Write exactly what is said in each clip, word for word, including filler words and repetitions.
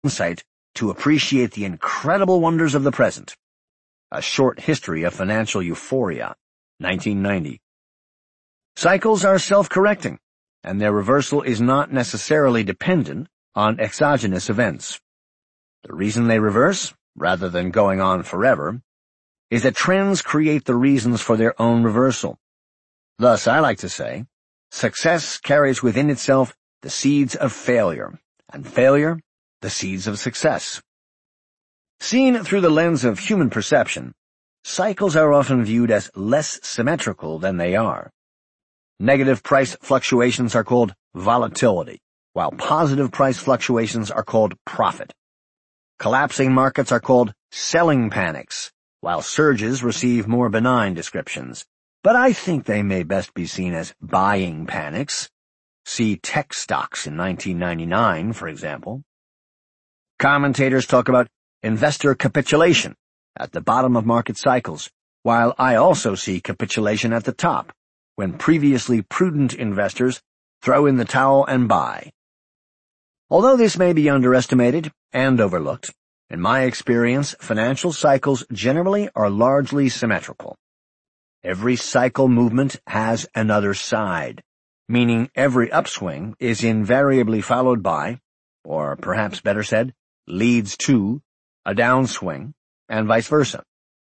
insight to appreciate the incredible wonders of the present. A Short History of Financial Euphoria, nineteen ninety. Cycles are self-correcting, and their reversal is not necessarily dependent on exogenous events. The reason they reverse, rather than going on forever, is that trends create the reasons for their own reversal. Thus, I like to say, success carries within itself the seeds of failure, and failure, the seeds of success. Seen through the lens of human perception, cycles are often viewed as less symmetrical than they are. Negative price fluctuations are called volatility, while positive price fluctuations are called profit. Collapsing markets are called selling panics, while surges receive more benign descriptions. But I think they may best be seen as buying panics. See tech stocks in nineteen ninety-nine, for example. Commentators talk about investor capitulation at the bottom of market cycles, while I also see capitulation at the top, when previously prudent investors throw in the towel and buy. Although this may be underestimated and overlooked, in my experience, financial cycles generally are largely symmetrical. Every cycle movement has another side, meaning every upswing is invariably followed by, or perhaps better said, leads to, a downswing, and vice versa.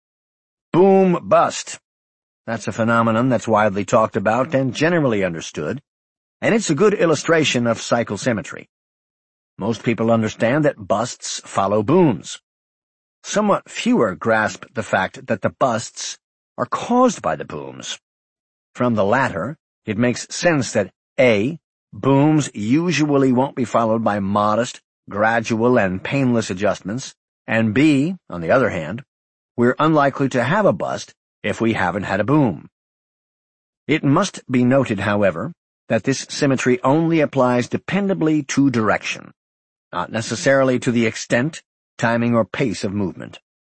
Boom bust. That's a phenomenon that's widely talked about and generally understood, and it's a good illustration of cycle symmetry. Most people understand that busts follow booms. Somewhat fewer grasp the fact that the busts are caused by the booms. From the latter, it makes sense that A. Booms usually won't be followed by modest, gradual, and painless adjustments, and B, on the other hand, we're unlikely to have a bust if we haven't had a boom. It must be noted, however, that this symmetry only applies dependably to direction, not necessarily to the extent, timing, or pace of movement.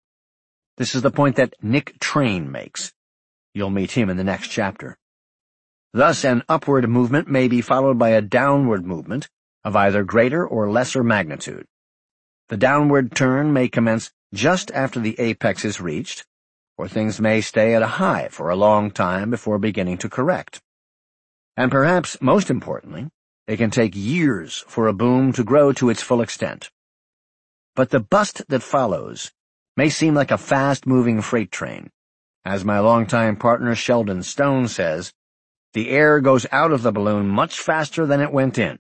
This is the point that Nick Train makes. You'll meet him in the next chapter. Thus, an upward movement may be followed by a downward movement of either greater or lesser magnitude. The downward turn may commence just after the apex is reached, or things may stay at a high for a long time before beginning to correct. And perhaps most importantly, it can take years for a boom to grow to its full extent. But the bust that follows may seem like a fast-moving freight train. As my longtime partner Sheldon Stone says, the air goes out of the balloon much faster than it went in.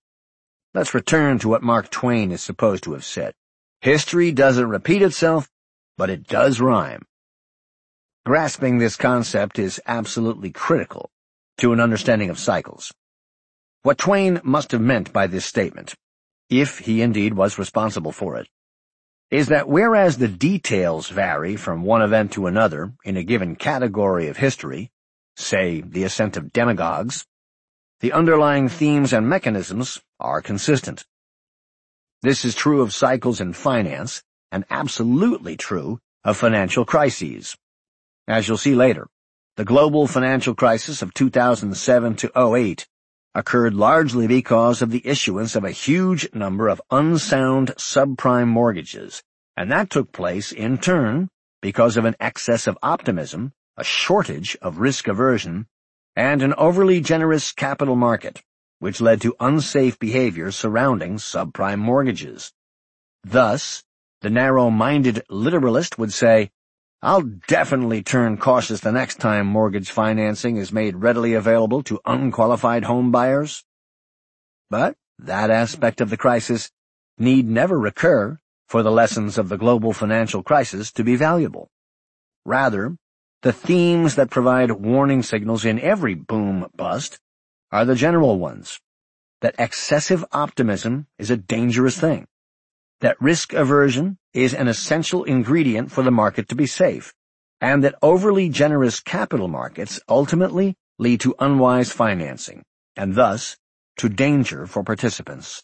Let's return to what Mark Twain is supposed to have said. History doesn't repeat itself, but it does rhyme. Grasping this concept is absolutely critical to an understanding of cycles. What Twain must have meant by this statement, if he indeed was responsible for it, is that whereas the details vary from one event to another in a given category of history, say the ascent of demagogues, the underlying themes and mechanisms are consistent. This is true of cycles in finance, and absolutely true of financial crises. As you'll see later, the global financial crisis of two thousand seven to oh eight occurred largely because of the issuance of a huge number of unsound subprime mortgages, and that took place, in turn, because of an excess of optimism, a shortage of risk aversion, and an overly generous capital market, which led to unsafe behavior surrounding subprime mortgages. Thus, the narrow-minded literalist would say, I'll definitely turn cautious the next time mortgage financing is made readily available to unqualified home buyers. But that aspect of the crisis need never recur for the lessons of the global financial crisis to be valuable. Rather, the themes that provide warning signals in every boom-bust are the general ones, that excessive optimism is a dangerous thing, that risk aversion is an essential ingredient for the market to be safe, and that overly generous capital markets ultimately lead to unwise financing, and thus to danger for participants.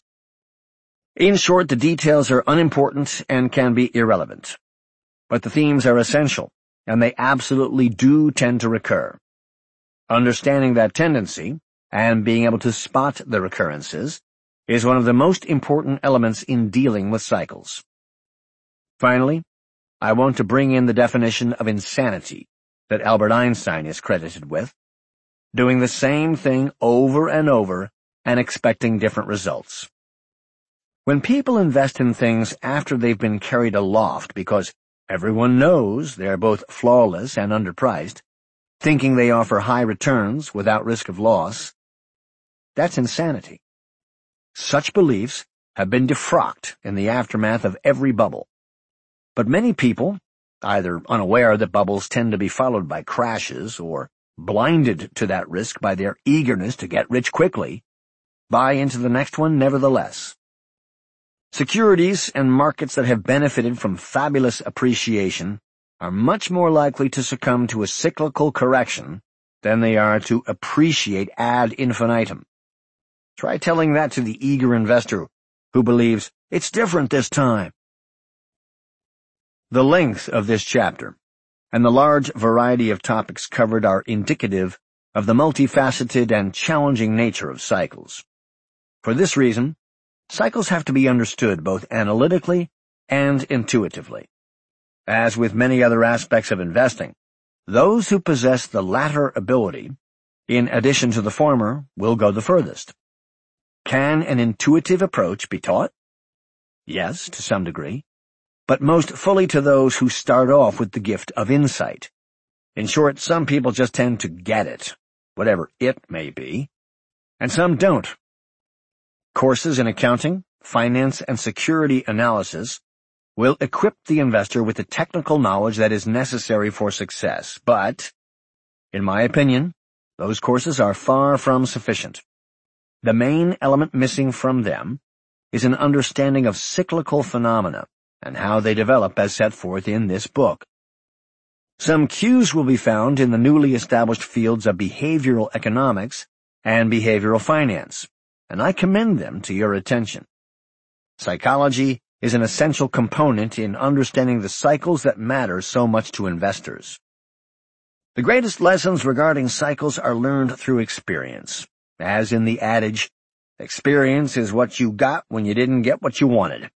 In short, the details are unimportant and can be irrelevant, but the themes are essential, and they absolutely do tend to recur. Understanding that tendency, and being able to spot the recurrences, is one of the most important elements in dealing with cycles. Finally, I want to bring in the definition of insanity that Albert Einstein is credited with, doing the same thing over and over and expecting different results. When people invest in things after they've been carried aloft because everyone knows they're both flawless and underpriced, thinking they offer high returns without risk of loss, that's insanity. Such beliefs have been defrocked in the aftermath of every bubble. But many people, either unaware that bubbles tend to be followed by crashes or blinded to that risk by their eagerness to get rich quickly, buy into the next one nevertheless. Securities and markets that have benefited from fabulous appreciation are much more likely to succumb to a cyclical correction than they are to appreciate ad infinitum. Try telling that to the eager investor who believes it's different this time. The length of this chapter and the large variety of topics covered are indicative of the multifaceted and challenging nature of cycles. For this reason, cycles have to be understood both analytically and intuitively. As with many other aspects of investing, those who possess the latter ability, in addition to the former, will go the furthest. Can an intuitive approach be taught? Yes, to some degree, but most fully to those who start off with the gift of insight. In short, some people just tend to get it, whatever it may be, and some don't. Courses in accounting, finance, and security analysis will equip the investor with the technical knowledge that is necessary for success, but, in my opinion, those courses are far from sufficient. The main element missing from them is an understanding of cyclical phenomena and how they develop as set forth in this book. Some cues will be found in the newly established fields of behavioral economics and behavioral finance, and I commend them to your attention. Psychology is an essential component in understanding the cycles that matter so much to investors. The greatest lessons regarding cycles are learned through experience. As in the adage, experience is what you got when you didn't get what you wanted.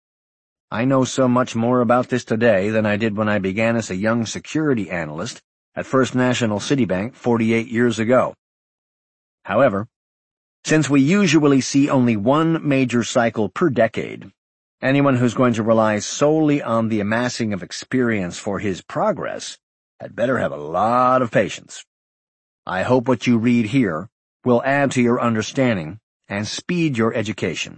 I know so much more about this today than I did when I began as a young security analyst at First National Citibank forty-eight years ago. However, since we usually see only one major cycle per decade, anyone who's going to rely solely on the amassing of experience for his progress had better have a lot of patience. I hope what you read here will add to your understanding and speed your education.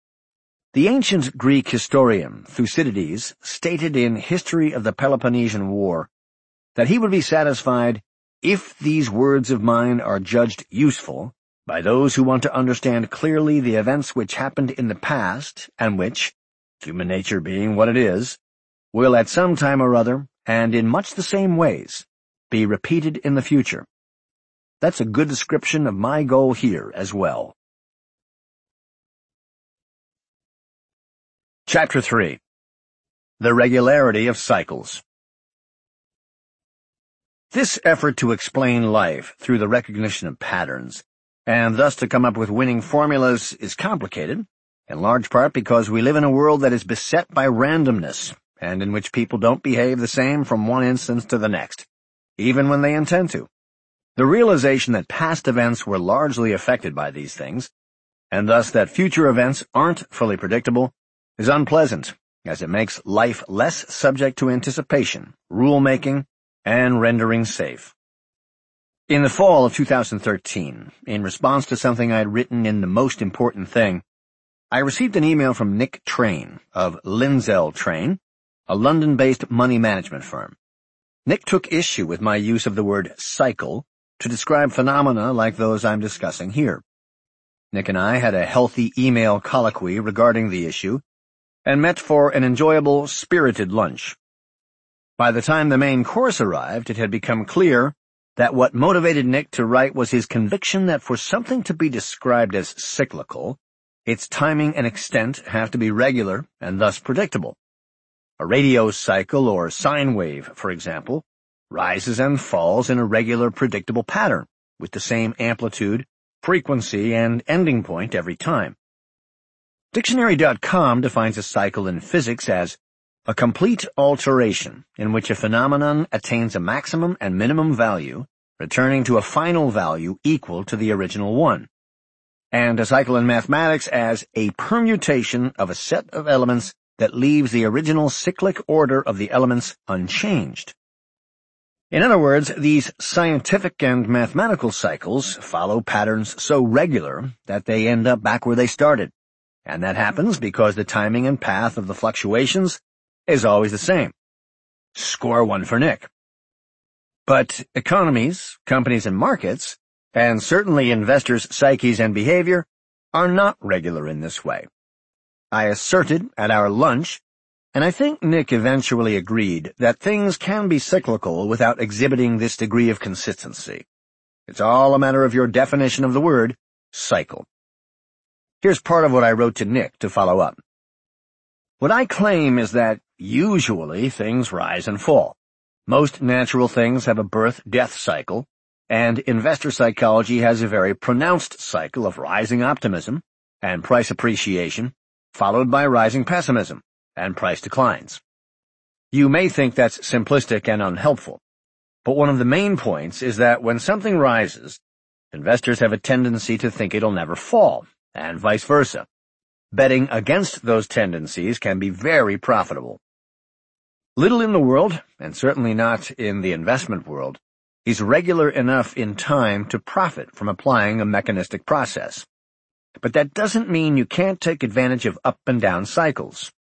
The ancient Greek historian Thucydides stated in History of the Peloponnesian War that he would be satisfied if these words of mine are judged useful by those who want to understand clearly the events which happened in the past and which, human nature being what it is, will at some time or other, and in much the same ways, be repeated in the future. That's a good description of my goal here as well. Chapter three. The Regularity of Cycles. This effort to explain life through the recognition of patterns, and thus to come up with winning formulas, is complicated, in large part because we live in a world that is beset by randomness, and in which people don't behave the same from one instance to the next, even when they intend to. The realization that past events were largely affected by these things, and thus that future events aren't fully predictable, is unpleasant, as it makes life less subject to anticipation, rule-making, and rendering safe. In the fall of two thousand thirteen, in response to something I had written in The Most Important Thing, I received an email from Nick Train of Lindsell Train, a London-based money management firm. Nick took issue with my use of the word cycle to describe phenomena like those I'm discussing here. Nick and I had a healthy email colloquy regarding the issue and met for an enjoyable, spirited lunch. By the time the main course arrived, it had become clear that what motivated Nick to write was his conviction that for something to be described as cyclical, its timing and extent have to be regular and thus predictable. A radio cycle or sine wave, for example, rises and falls in a regular, predictable pattern, with the same amplitude, frequency, and ending point every time. Dictionary dot com defines a cycle in physics as a complete alteration in which a phenomenon attains a maximum and minimum value, returning to a final value equal to the original one, and a cycle in mathematics as a permutation of a set of elements that leaves the original cyclic order of the elements unchanged. In other words, these scientific and mathematical cycles follow patterns so regular that they end up back where they started, and that happens because the timing and path of the fluctuations is always the same. Score one for Nick. But economies, companies and markets, and certainly investors' psyches and behavior, are not regular in this way. I asserted at our lunch, and I think Nick eventually agreed, that things can be cyclical without exhibiting this degree of consistency. It's all a matter of your definition of the word cycle. Here's part of what I wrote to Nick to follow up. What I claim is that usually things rise and fall. Most natural things have a birth-death cycle, and investor psychology has a very pronounced cycle of rising optimism and price appreciation, followed by rising pessimism and price declines. You may think that's simplistic and unhelpful, but one of the main points is that when something rises, investors have a tendency to think it'll never fall, and vice versa. Betting against those tendencies can be very profitable. Little in the world, and certainly not in the investment world, is regular enough in time to profit from applying a mechanistic process. But that doesn't mean you can't take advantage of up and down cycles.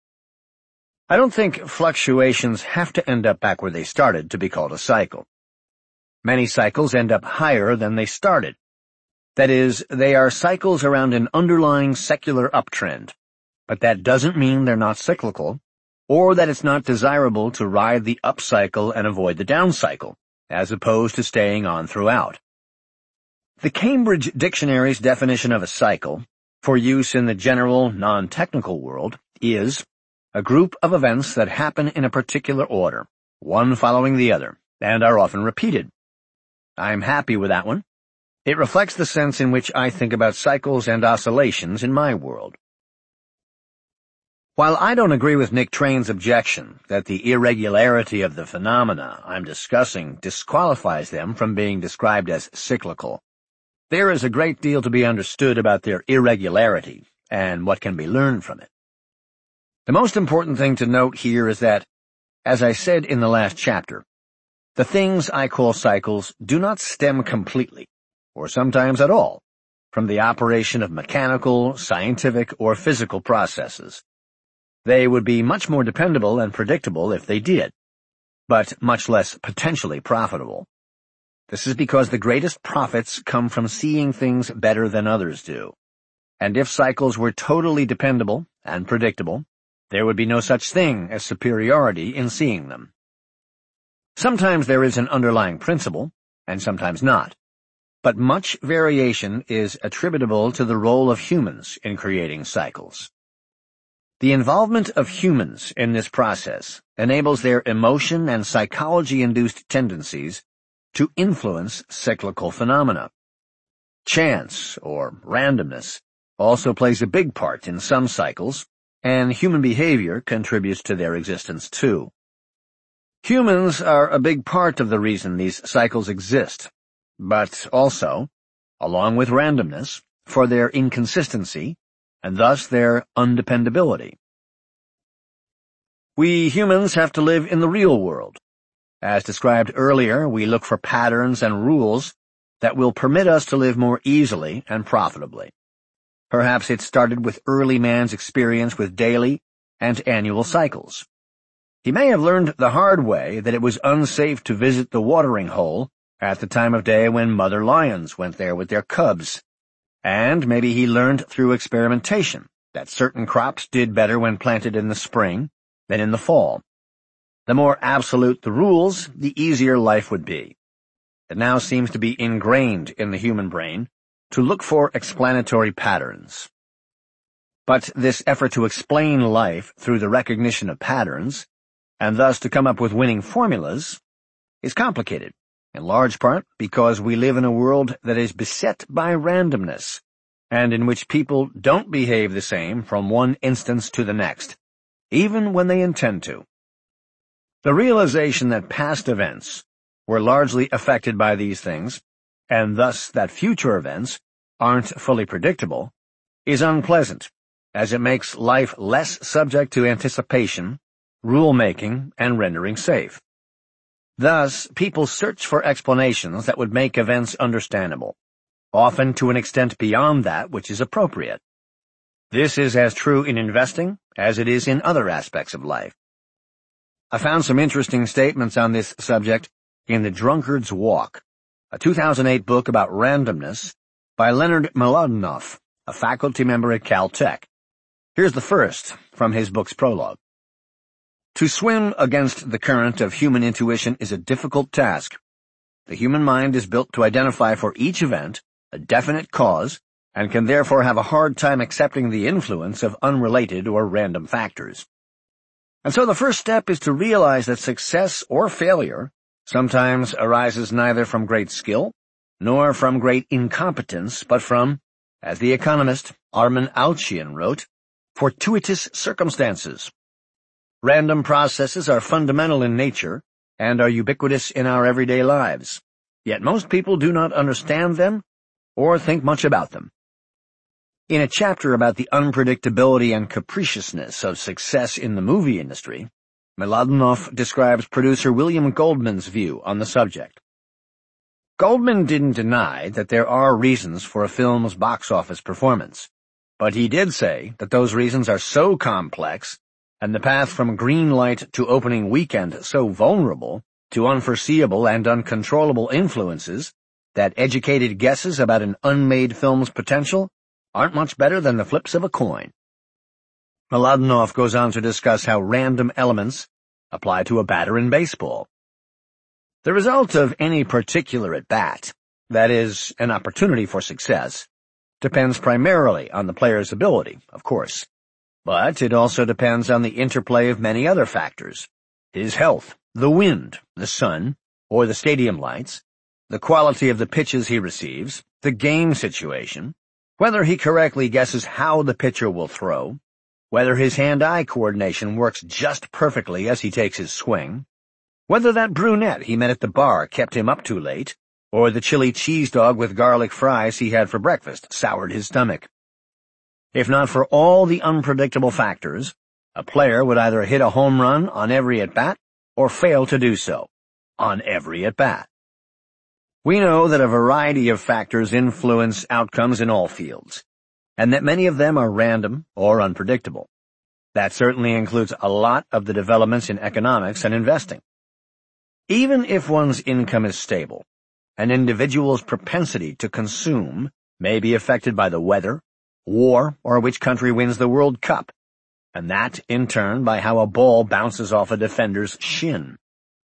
I don't think fluctuations have to end up back where they started to be called a cycle. Many cycles end up higher than they started. That is, they are cycles around an underlying secular uptrend, but that doesn't mean they're not cyclical, or that it's not desirable to ride the up cycle and avoid the down cycle, as opposed to staying on throughout. The Cambridge Dictionary's definition of a cycle, for use in the general, non-technical world, is a group of events that happen in a particular order, one following the other, and are often repeated. I'm happy with that one. It reflects the sense in which I think about cycles and oscillations in my world. While I don't agree with Nick Train's objection that the irregularity of the phenomena I'm discussing disqualifies them from being described as cyclical, there is a great deal to be understood about their irregularity and what can be learned from it. The most important thing to note here is that, as I said in the last chapter, the things I call cycles do not stem completely, or sometimes at all, from the operation of mechanical, scientific, or physical processes. They would be much more dependable and predictable if they did, but much less potentially profitable. This is because the greatest profits come from seeing things better than others do. And if cycles were totally dependable and predictable, there would be no such thing as superiority in seeing them. Sometimes there is an underlying principle, and sometimes not, but much variation is attributable to the role of humans in creating cycles. The involvement of humans in this process enables their emotion and psychology-induced tendencies to influence cyclical phenomena. Chance, or randomness, also plays a big part in some cycles, and human behavior contributes to their existence too. Humans are a big part of the reason these cycles exist, but also, along with randomness, for their inconsistency, and thus their undependability. We humans have to live in the real world. As described earlier, we look for patterns and rules that will permit us to live more easily and profitably. Perhaps it started with early man's experience with daily and annual cycles. He may have learned the hard way that it was unsafe to visit the watering hole at the time of day when mother lions went there with their cubs. And maybe he learned through experimentation that certain crops did better when planted in the spring than in the fall. The more absolute the rules, the easier life would be. It now seems to be ingrained in the human brain to look for explanatory patterns. But this effort to explain life through the recognition of patterns, and thus to come up with winning formulas, is complicated, in large part because we live in a world that is beset by randomness, and in which people don't behave the same from one instance to the next, even when they intend to. The realization that past events were largely affected by these things, and thus that future events aren't fully predictable, is unpleasant, as it makes life less subject to anticipation, rule-making, and rendering safe. Thus, people search for explanations that would make events understandable, often to an extent beyond that which is appropriate. This is as true in investing as it is in other aspects of life. I found some interesting statements on this subject in The Drunkard's Walk, a two thousand eight book about randomness by Leonard Mlodinow, a faculty member at Caltech. Here's the first from his book's prologue. To swim against the current of human intuition is a difficult task. The human mind is built to identify for each event a definite cause, and can therefore have a hard time accepting the influence of unrelated or random factors. And so the first step is to realize that success or failure sometimes arises neither from great skill, nor from great incompetence, but from, as the economist Armen Alchian wrote, fortuitous circumstances. Random processes are fundamental in nature and are ubiquitous in our everyday lives, yet most people do not understand them or think much about them. In a chapter about the unpredictability and capriciousness of success in the movie industry, Mlodinow describes producer William Goldman's view on the subject. Goldman didn't deny that there are reasons for a film's box office performance, but he did say that those reasons are so complex and the path from green light to opening weekend so vulnerable to unforeseeable and uncontrollable influences that educated guesses about an unmade film's potential aren't much better than the flips of a coin. Mlodinow goes on to discuss how random elements apply to a batter in baseball. The result of any particular at-bat, that is, an opportunity for success, depends primarily on the player's ability, of course, but it also depends on the interplay of many other factors: his health, the wind, the sun, or the stadium lights, the quality of the pitches he receives, the game situation, whether he correctly guesses how the pitcher will throw, whether his hand-eye coordination works just perfectly as he takes his swing, whether that brunette he met at the bar kept him up too late, or the chili cheese dog with garlic fries he had for breakfast soured his stomach. If not for all the unpredictable factors, a player would either hit a home run on every at-bat or fail to do so on every at-bat. We know that a variety of factors influence outcomes in all fields, and that many of them are random or unpredictable. That certainly includes a lot of the developments in economics and investing. Even if one's income is stable, an individual's propensity to consume may be affected by the weather, war, or which country wins the World Cup, and that, in turn, by how a ball bounces off a defender's shin.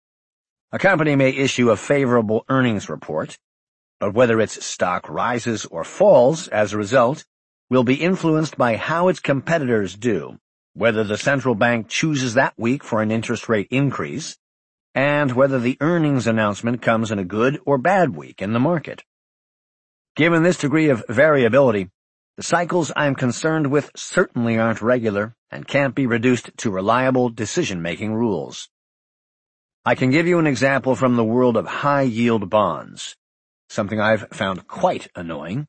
A company may issue a favorable earnings report, but whether its stock rises or falls as a result will be influenced by how its competitors do, whether the central bank chooses that week for an interest rate increase, and whether the earnings announcement comes in a good or bad week in the market. Given this degree of variability, the cycles I'm concerned with certainly aren't regular and can't be reduced to reliable decision-making rules. I can give you an example from the world of high-yield bonds, something I've found quite annoying.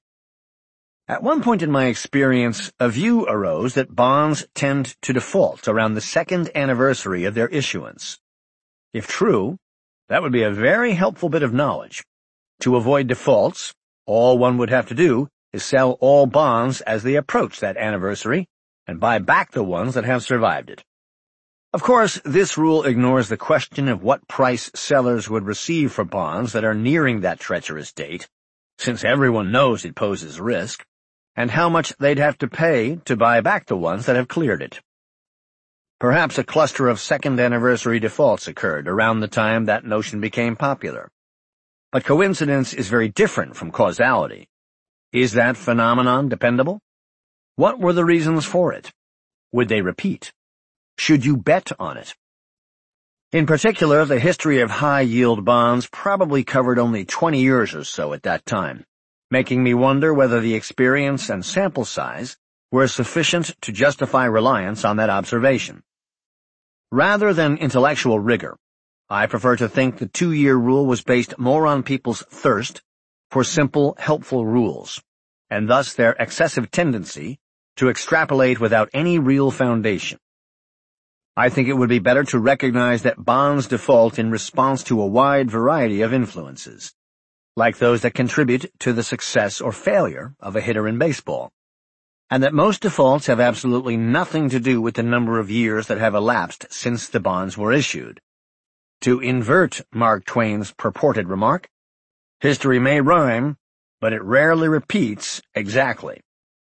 At one point in my experience, a view arose that bonds tend to default around the second anniversary of their issuance. If true, that would be a very helpful bit of knowledge. To avoid defaults, all one would have to do is sell all bonds as they approach that anniversary and buy back the ones that have survived it. Of course, this rule ignores the question of what price sellers would receive for bonds that are nearing that treacherous date, since everyone knows it poses risk, and how much they'd have to pay to buy back the ones that have cleared it. Perhaps a cluster of second anniversary defaults occurred around the time that notion became popular. But coincidence is very different from causality. Is that phenomenon dependable? What were the reasons for it? Would they repeat? Should you bet on it? In particular, the history of high-yield bonds probably covered only twenty years or so at that time, making me wonder whether the experience and sample size were sufficient to justify reliance on that observation. Rather than intellectual rigor, I prefer to think the two-year rule was based more on people's thirst for simple, helpful rules, and thus their excessive tendency to extrapolate without any real foundation. I think it would be better to recognize that bonds default in response to a wide variety of influences, like those that contribute to the success or failure of a hitter in baseball, and that most defaults have absolutely nothing to do with the number of years that have elapsed since the bonds were issued. To invert Mark Twain's purported remark, history may rhyme, but it rarely repeats exactly.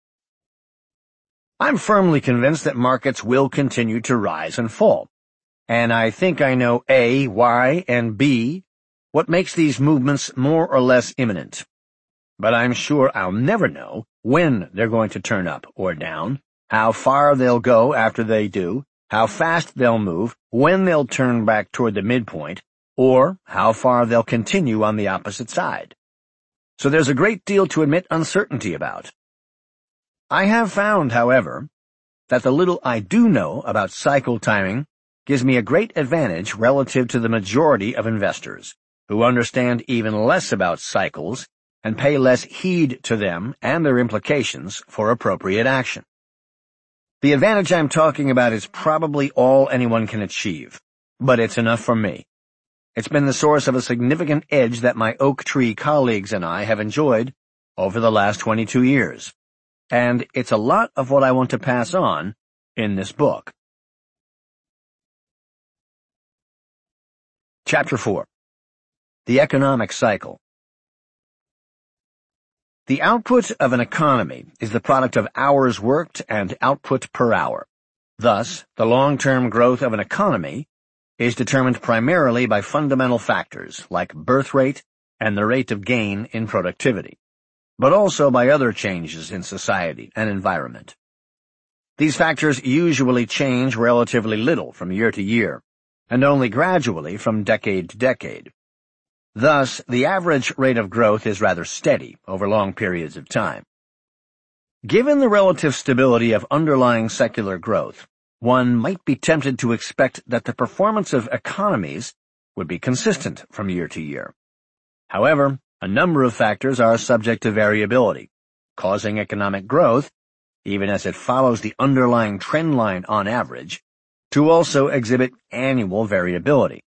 I'm firmly convinced that markets will continue to rise and fall, and I think I know A, why, and B, what makes these movements more or less imminent. But I'm sure I'll never know when they're going to turn up or down, how far they'll go after they do, how fast they'll move, when they'll turn back toward the midpoint, or how far they'll continue on the opposite side. So there's a great deal to admit uncertainty about. I have found, however, that the little I do know about cycle timing gives me a great advantage relative to the majority of investors, who understand even less about cycles and pay less heed to them and their implications for appropriate action. The advantage I'm talking about is probably all anyone can achieve, but it's enough for me. It's been the source of a significant edge that my Oak Tree colleagues and I have enjoyed over the last twenty-two years, and it's a lot of what I want to pass on in this book. Chapter four. The Economic Cycle. The output of an economy is the product of hours worked and output per hour. Thus, the long-term growth of an economy is determined primarily by fundamental factors like birth rate and the rate of gain in productivity, but also by other changes in society and environment. These factors usually change relatively little from year to year, and only gradually from decade to decade. Thus, the average rate of growth is rather steady over long periods of time. Given the relative stability of underlying secular growth, one might be tempted to expect that the performance of economies would be consistent from year to year. However, a number of factors are subject to variability, causing economic growth, even as it follows the underlying trend line on average, to also exhibit annual variability.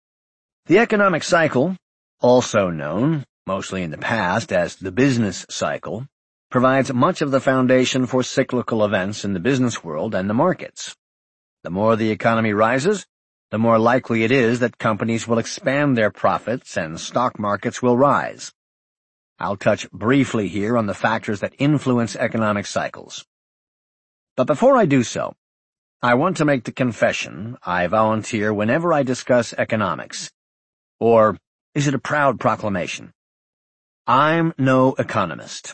The economic cycle, also known, mostly in the past, as the business cycle, provides much of the foundation for cyclical events in the business world and the markets. The more the economy rises, the more likely it is that companies will expand their profits and stock markets will rise. I'll touch briefly here on the factors that influence economic cycles. But before I do so, I want to make the confession I volunteer whenever I discuss economics. Or is it a proud proclamation? I'm no economist.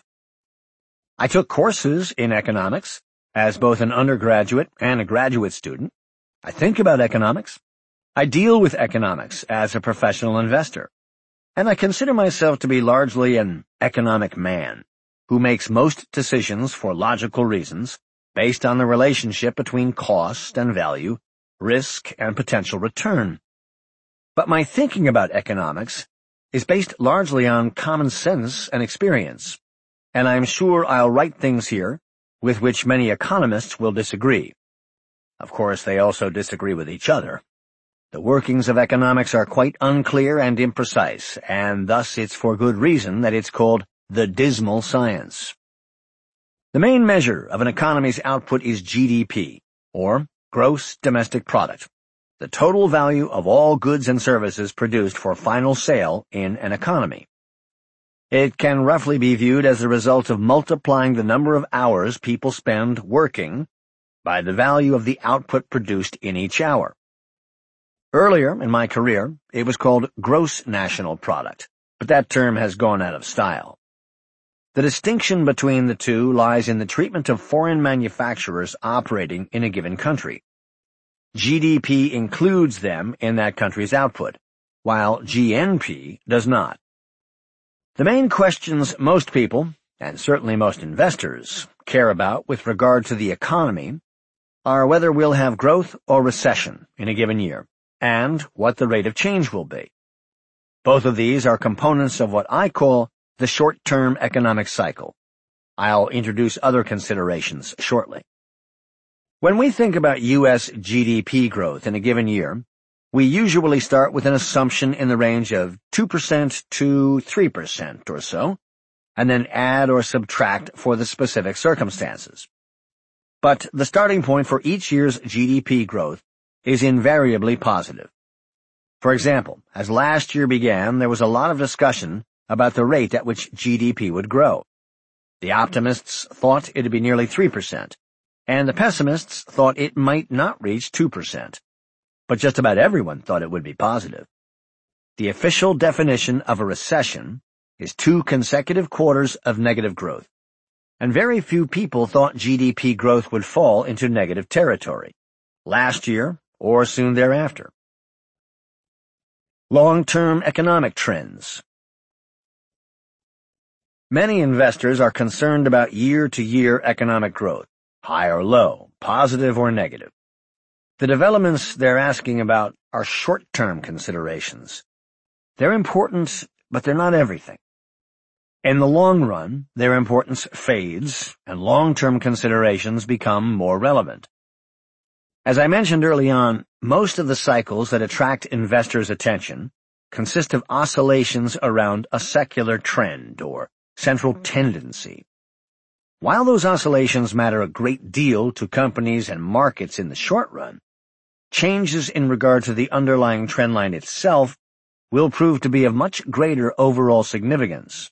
I took courses in economics as both an undergraduate and a graduate student. I think about economics. I deal with economics as a professional investor. And I consider myself to be largely an economic man who makes most decisions for logical reasons based on the relationship between cost and value, risk and potential return. But my thinking about economics is based largely on common sense and experience, and I'm sure I'll write things here with which many economists will disagree. Of course, they also disagree with each other. The workings of economics are quite unclear and imprecise, and thus it's for good reason that it's called the dismal science. The main measure of an economy's output is G D P, or Gross Domestic Product, the total value of all goods and services produced for final sale in an economy. It can roughly be viewed as the result of multiplying the number of hours people spend working by the value of the output produced in each hour. Earlier in my career, it was called Gross National Product, but that term has gone out of style. The distinction between the two lies in the treatment of foreign manufacturers operating in a given country. G D P includes them in that country's output, while G N P does not. The main questions most people, and certainly most investors, care about with regard to the economy are whether we'll have growth or recession in a given year, and what the rate of change will be. Both of these are components of what I call the short-term economic cycle. I'll introduce other considerations shortly. When we think about U S G D P growth in a given year, we usually start with an assumption in the range of two percent to three percent or so, and then add or subtract for the specific circumstances. But the starting point for each year's G D P growth is invariably positive. For example, as last year began, there was a lot of discussion about the rate at which G D P would grow. The optimists thought it would be nearly three percent, and the pessimists thought it might not reach two percent. But just about everyone thought it would be positive. The official definition of a recession is two consecutive quarters of negative growth, and very few people thought G D P growth would fall into negative territory, last year or soon thereafter. Long-term economic trends. Many investors are concerned about year-to-year economic growth, high or low, positive or negative. The developments they're asking about are short-term considerations. They're important, but they're not everything. In the long run, their importance fades, and long-term considerations become more relevant. As I mentioned early on, most of the cycles that attract investors' attention consist of oscillations around a secular trend or central tendency. While those oscillations matter a great deal to companies and markets in the short run, changes in regard to the underlying trendline itself will prove to be of much greater overall significance.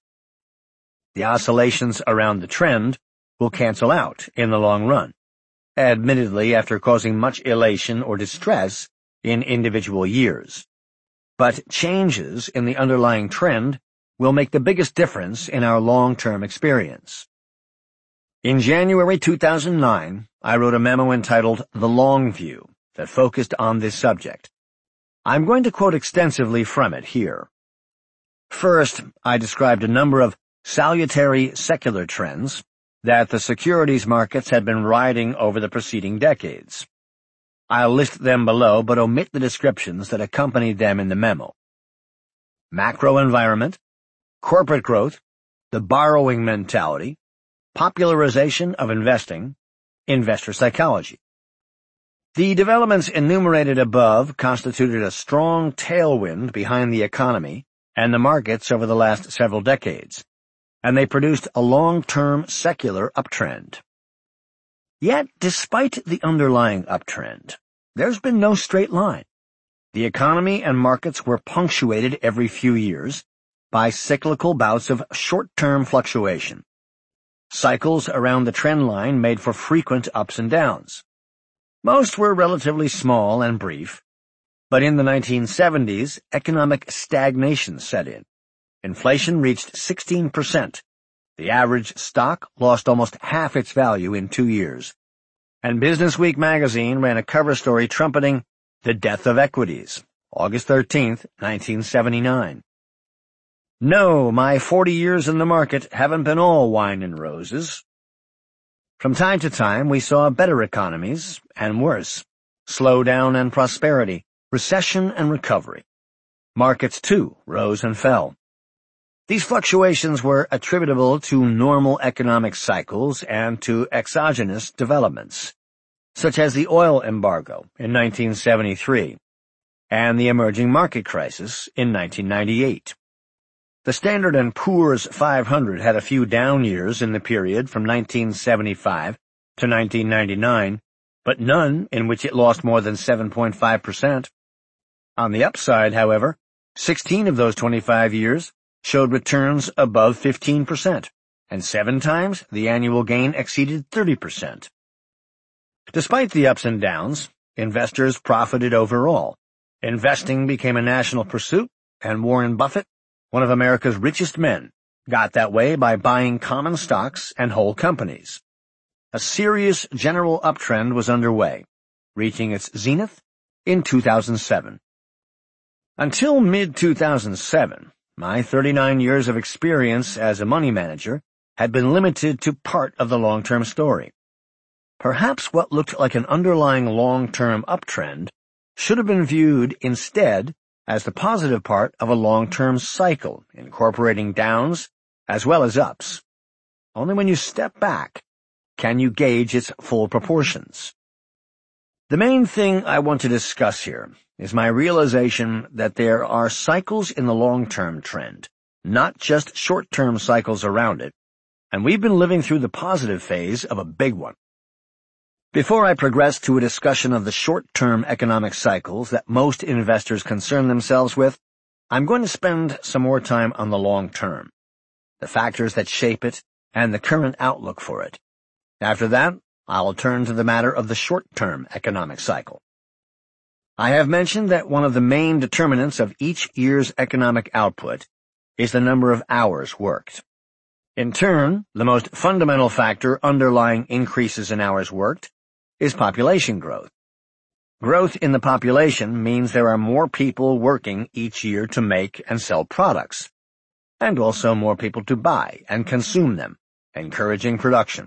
The oscillations around the trend will cancel out in the long run, admittedly after causing much elation or distress in individual years. But changes in the underlying trend will make the biggest difference in our long-term experience. In January two thousand nine, I wrote a memo entitled The Long View that focused on this subject. I'm going to quote extensively from it here. First, I described a number of salutary secular trends that the securities markets had been riding over the preceding decades. I'll list them below, but omit the descriptions that accompanied them in the memo. Macro environment, corporate growth, the borrowing mentality, popularization of investing, investor psychology. The developments enumerated above constituted a strong tailwind behind the economy and the markets over the last several decades, and they produced a long-term secular uptrend. Yet, despite the underlying uptrend, there's been no straight line. The economy and markets were punctuated every few years by cyclical bouts of short-term fluctuation. Cycles around the trend line made for frequent ups and downs. Most were relatively small and brief, but in the nineteen seventies, economic stagnation set in. Inflation reached sixteen percent. The average stock lost almost half its value in two years. And Businessweek magazine ran a cover story trumpeting the death of equities, August thirteenth, nineteen seventy-nine. No, my forty years in the market haven't been all wine and roses. From time to time, we saw better economies and worse, slowdown and prosperity, recession and recovery. Markets, too, rose and fell. These fluctuations were attributable to normal economic cycles and to exogenous developments, such as the oil embargo in nineteen seventy-three and the emerging market crisis in nineteen ninety-eight. The Standard and Poor's five hundred had a few down years in the period from nineteen seventy-five to nineteen ninety-nine, but none in which it lost more than seven point five percent. On the upside, however, sixteen of those twenty-five years showed returns above fifteen percent, and seven times the annual gain exceeded thirty percent. Despite the ups and downs, investors profited overall. Investing became a national pursuit, and Warren Buffett, one of America's richest men, got that way by buying common stocks and whole companies. A serious general uptrend was underway, reaching its zenith in two thousand seven. Until mid two thousand seven, My thirty-nine years of experience as a money manager had been limited to part of the long-term story. Perhaps what looked like an underlying long-term uptrend should have been viewed instead as the positive part of a long-term cycle, incorporating downs as well as ups. Only when you step back can you gauge its full proportions. The main thing I want to discuss here is my realization that there are cycles in the long-term trend, not just short-term cycles around it, and we've been living through the positive phase of a big one. Before I progress to a discussion of the short-term economic cycles that most investors concern themselves with, I'm going to spend some more time on the long term, the factors that shape it, and the current outlook for it. After that, I'll turn to the matter of the short-term economic cycle. I have mentioned that one of the main determinants of each year's economic output is the number of hours worked. In turn, the most fundamental factor underlying increases in hours worked is population growth. Growth in the population means there are more people working each year to make and sell products, and also more people to buy and consume them, encouraging production.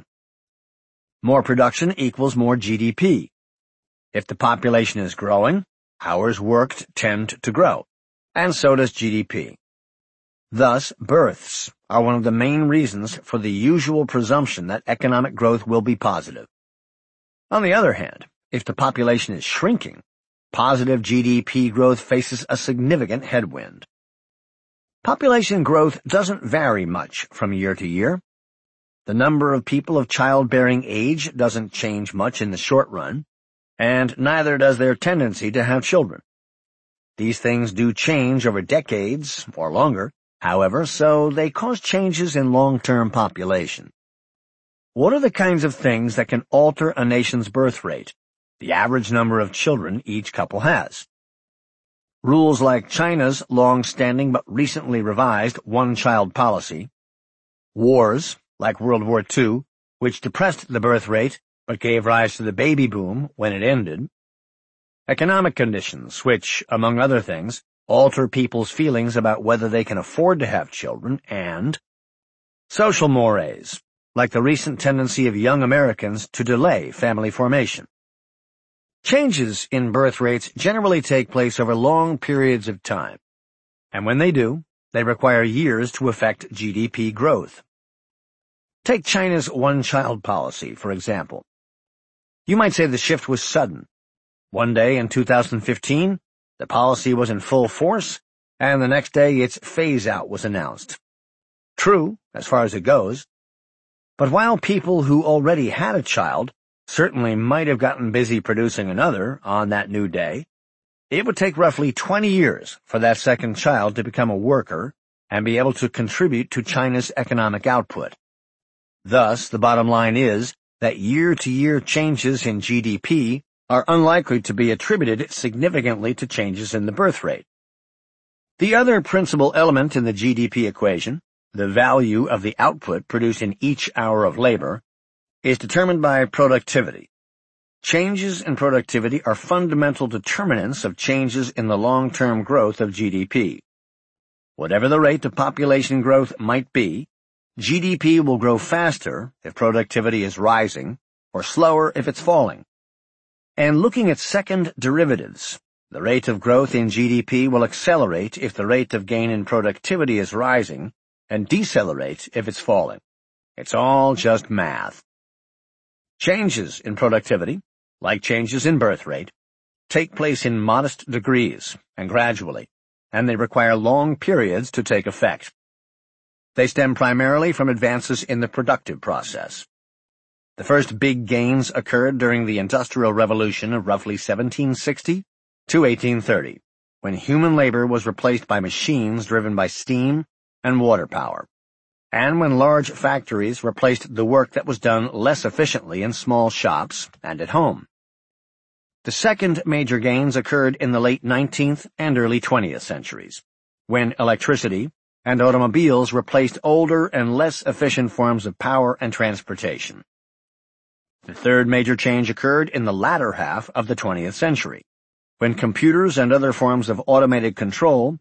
More production equals more G D P. If the population is growing, hours worked tend to grow, and so does G D P. Thus, births are one of the main reasons for the usual presumption that economic growth will be positive. On the other hand, if the population is shrinking, positive G D P growth faces a significant headwind. Population growth doesn't vary much from year to year. The number of people of childbearing age doesn't change much in the short run, and neither does their tendency to have children. These things do change over decades or longer, however, so they cause changes in long-term population. What are the kinds of things that can alter a nation's birth rate, the average number of children each couple has? Rules like China's long-standing but recently revised one-child policy, wars like World War Two, which depressed the birth rate but gave rise to the baby boom when it ended, economic conditions which, among other things, alter people's feelings about whether they can afford to have children, and social mores, like the recent tendency of young Americans to delay family formation. Changes in birth rates generally take place over long periods of time, and when they do, they require years to affect G D P growth. Take China's one-child policy, for example. You might say the shift was sudden. One day in two thousand fifteen, the policy was in full force, and the next day its phase-out was announced. True, as far as it goes. But while people who already had a child certainly might have gotten busy producing another on that new day, it would take roughly twenty years for that second child to become a worker and be able to contribute to China's economic output. Thus, the bottom line is that year-to-year changes in G D P are unlikely to be attributed significantly to changes in the birth rate. The other principal element in the G D P equation, the value of the output produced in each hour of labor, is determined by productivity. Changes in productivity are fundamental determinants of changes in the long-term growth of G D P. Whatever the rate of population growth might be, G D P will grow faster if productivity is rising, or slower if it's falling. And looking at second derivatives, the rate of growth in G D P will accelerate if the rate of gain in productivity is rising, and decelerate if it's falling. It's all just math. Changes in productivity, like changes in birth rate, take place in modest degrees and gradually, and they require long periods to take effect. They stem primarily from advances in the productive process. The first big gains occurred during the Industrial Revolution of roughly seventeen sixty to eighteen thirty, when human labor was replaced by machines driven by steam and water power, and when large factories replaced the work that was done less efficiently in small shops and at home. The second major gains occurred in the late nineteenth and early twentieth centuries, when electricity and automobiles replaced older and less efficient forms of power and transportation. The third major change occurred in the latter half of the twentieth century, when computers and other forms of automated control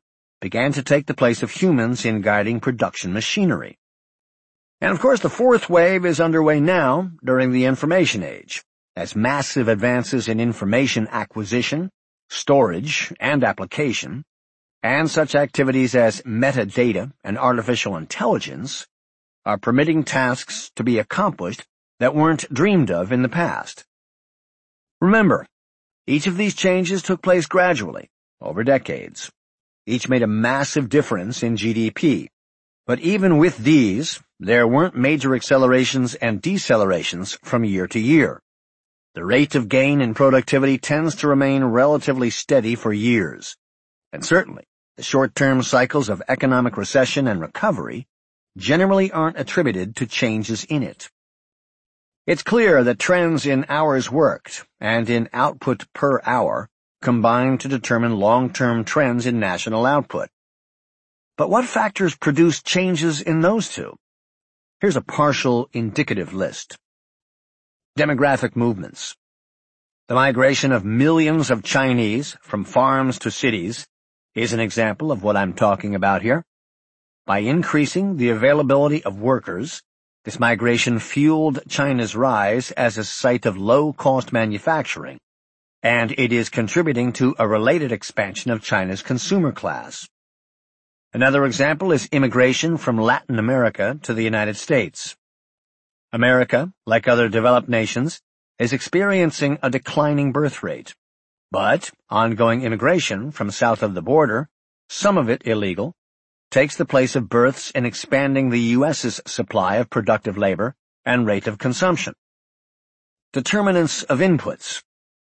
began to take the place of humans in guiding production machinery. And of course, the fourth wave is underway now during the information age, as massive advances in information acquisition, storage, and application, and such activities as metadata and artificial intelligence, are permitting tasks to be accomplished that weren't dreamed of in the past. Remember, each of these changes took place gradually, over decades. Each made a massive difference in G D P. But even with these, there weren't major accelerations and decelerations from year to year. The rate of gain in productivity tends to remain relatively steady for years. And certainly, the short-term cycles of economic recession and recovery generally aren't attributed to changes in it. It's clear that trends in hours worked and in output per hour combine to determine long-term trends in national output. But what factors produce changes in those two? Here's a partial indicative list. Demographic movements. The migration of millions of Chinese from farms to cities is an example of what I'm talking about here. By increasing the availability of workers, this migration fueled China's rise as a site of low-cost manufacturing, and it is contributing to a related expansion of China's consumer class. Another example is immigration from Latin America to the United States. America, like other developed nations, is experiencing a declining birth rate, but ongoing immigration from south of the border, some of it illegal, takes the place of births in expanding the U S's supply of productive labor and rate of consumption. Determinants of inputs.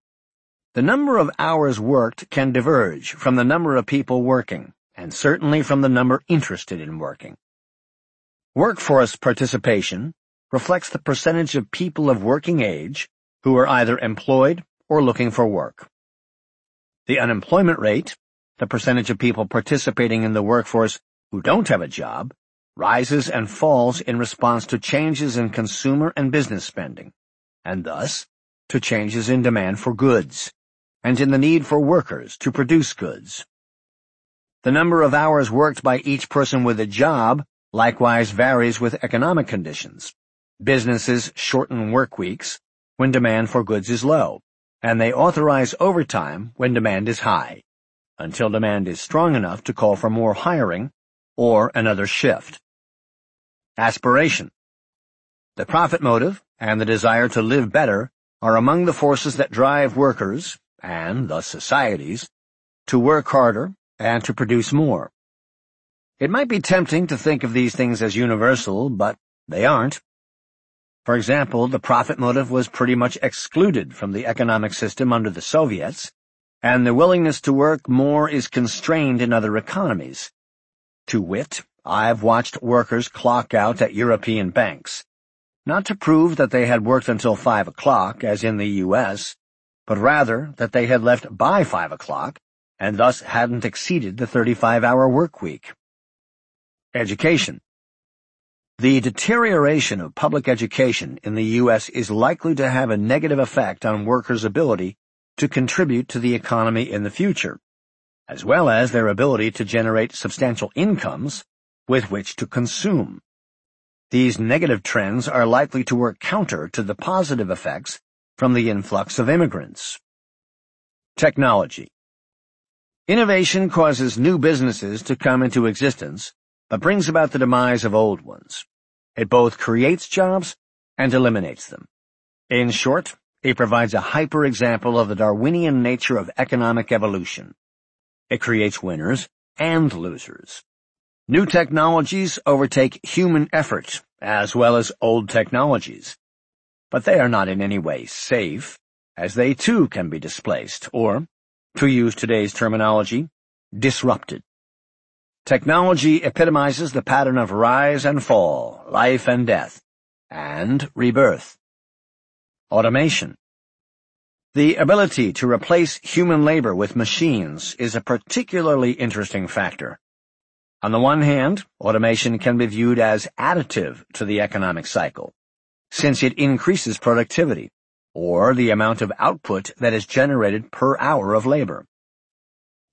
The number of hours worked can diverge from the number of people working, and certainly from the number interested in working. Workforce participation reflects the percentage of people of working age who are either employed or looking for work. The unemployment rate, the percentage of people participating in the workforce who don't have a job, rises and falls in response to changes in consumer and business spending, and thus to changes in demand for goods, and in the need for workers to produce goods. The number of hours worked by each person with a job likewise varies with economic conditions. Businesses shorten work weeks when demand for goods is low, and they authorize overtime when demand is high, until demand is strong enough to call for more hiring or another shift. Aspiration. The profit motive and the desire to live better are among the forces that drive workers, and thus societies, to work harder and to produce more. It might be tempting to think of these things as universal, but they aren't. For example, the profit motive was pretty much excluded from the economic system under the Soviets, and the willingness to work more is constrained in other economies. To wit, I've watched workers clock out at European banks, not to prove that they had worked until five o'clock, as in the U S, but rather that they had left by five o'clock, and thus hadn't exceeded the thirty-five hour work week. Education. The deterioration of public education in the U S is likely to have a negative effect on workers' ability to contribute to the economy in the future, as well as their ability to generate substantial incomes with which to consume. These negative trends are likely to work counter to the positive effects from the influx of immigrants. Technology. Innovation causes new businesses to come into existence, but brings about the demise of old ones. It both creates jobs and eliminates them. In short, it provides a hyper-example of the Darwinian nature of economic evolution. It creates winners and losers. New technologies overtake human effort, as well as old technologies. But they are not in any way safe, as they too can be displaced, or, to use today's terminology, disrupted. Technology epitomizes the pattern of rise and fall, life and death, and rebirth. Automation. The ability to replace human labor with machines is a particularly interesting factor. On the one hand, automation can be viewed as additive to the economic cycle, since it increases productivity, or the amount of output that is generated per hour of labor.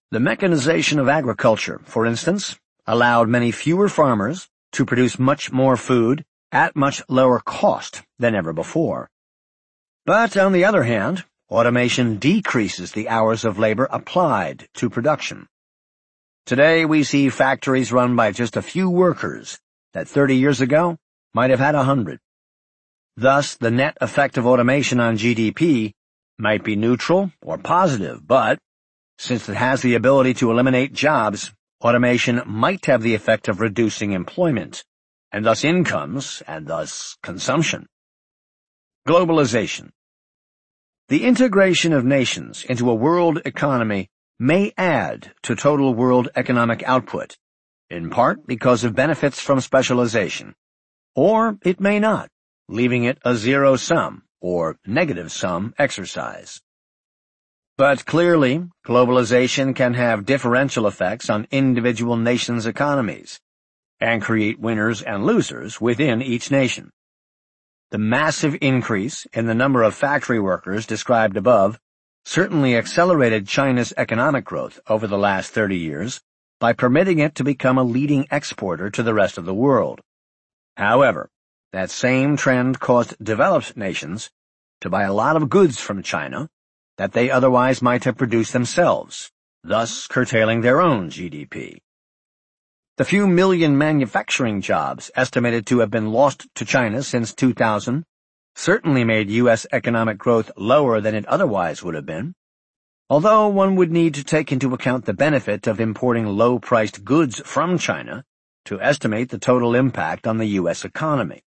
The mechanization of agriculture, for instance, allowed many fewer farmers to produce much more food at much lower cost than ever before. But on the other hand, automation decreases the hours of labor applied to production. Today we see factories run by just a few workers that thirty years ago might have had a hundred. Thus, the net effect of automation on G D P might be neutral or positive, but since it has the ability to eliminate jobs, automation might have the effect of reducing employment, and thus incomes, and thus consumption. Globalization. The integration of nations into a world economy may add to total world economic output, in part because of benefits from specialization, or it may not, leaving it a zero-sum or negative-sum exercise. But clearly, globalization can have differential effects on individual nations' economies, and create winners and losers within each nation. The massive increase in the number of factory workers described above certainly accelerated China's economic growth over the last thirty years by permitting it to become a leading exporter to the rest of the world. However, that same trend caused developed nations to buy a lot of goods from China that they otherwise might have produced themselves, thus curtailing their own G D P. The few million manufacturing jobs estimated to have been lost to China since two thousand certainly made U S economic growth lower than it otherwise would have been, although one would need to take into account the benefit of importing low-priced goods from China to estimate the total impact on the U S economy.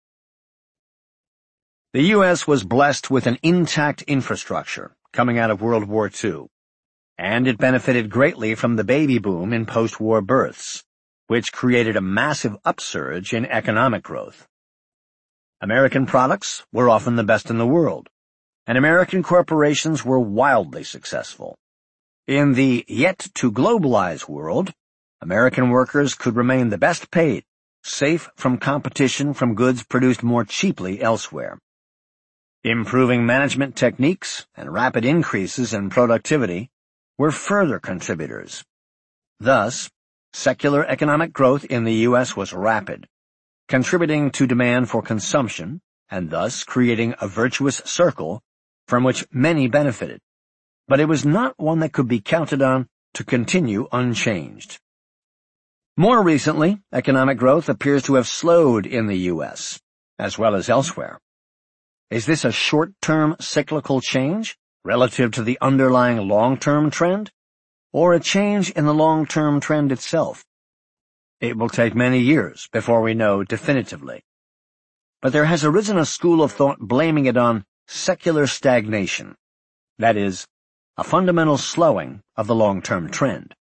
The U S was blessed with an intact infrastructure coming out of World War Two, and it benefited greatly from the baby boom in post-war births, which created a massive upsurge in economic growth. American products were often the best in the world, and American corporations were wildly successful. In the yet-to-globalize world, American workers could remain the best paid, safe from competition from goods produced more cheaply elsewhere. Improving management techniques and rapid increases in productivity were further contributors. Thus, secular economic growth in the U S was rapid, contributing to demand for consumption and thus creating a virtuous circle from which many benefited. But it was not one that could be counted on to continue unchanged. More recently, economic growth appears to have slowed in the U S, as well as elsewhere. Is this a short-term cyclical change relative to the underlying long-term trend, or a change in the long-term trend itself? It will take many years before we know definitively. But there has arisen a school of thought blaming it on secular stagnation, that is, a fundamental slowing of the long-term trend.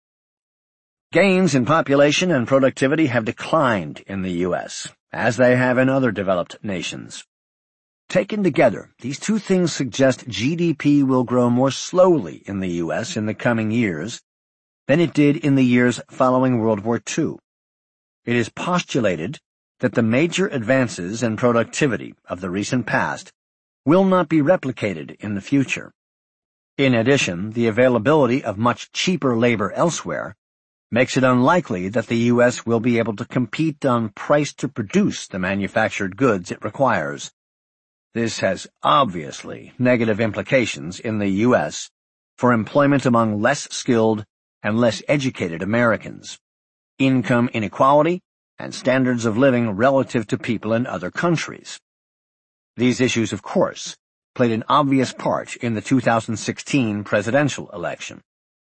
Gains in population and productivity have declined in the U S, as they have in other developed nations. Taken together, these two things suggest G D P will grow more slowly in the U S in the coming years than it did in the years following World War Two. It is postulated that the major advances in productivity of the recent past will not be replicated in the future. In addition, the availability of much cheaper labor elsewhere makes it unlikely that the U S will be able to compete on price to produce the manufactured goods it requires. This has obviously negative implications in the U S for employment among less skilled and less educated Americans, income inequality, and standards of living relative to people in other countries. These issues, of course, played an obvious part in the two thousand sixteen presidential election.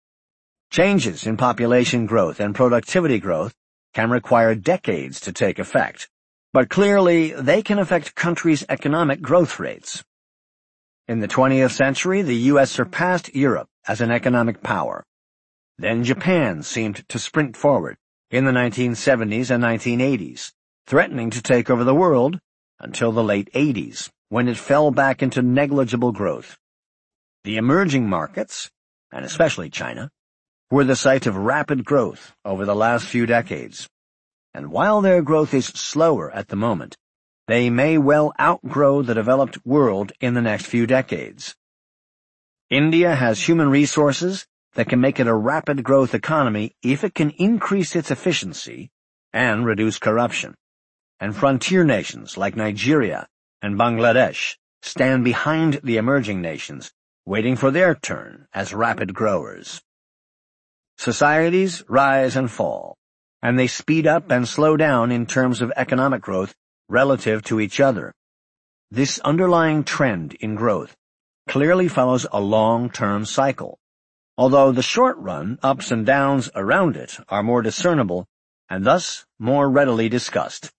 Changes in population growth and productivity growth can require decades to take effect, but clearly they can affect countries' economic growth rates. In the twentieth century, the U S surpassed Europe as an economic power. Then Japan seemed to sprint forward in the nineteen seventies and nineteen eighties, threatening to take over the world until the late eighties, when it fell back into negligible growth. The emerging markets, and especially China, were the site of rapid growth over the last few decades. And while their growth is slower at the moment, they may well outgrow the developed world in the next few decades. India has human resources that can make it a rapid growth economy if it can increase its efficiency and reduce corruption. And frontier nations like Nigeria and Bangladesh stand behind the emerging nations, waiting for their turn as rapid growers. Societies rise and fall, and they speed up and slow down in terms of economic growth relative to each other. This underlying trend in growth clearly follows a long-term cycle, although the short-run ups and downs around it are more discernible and thus more readily discussed.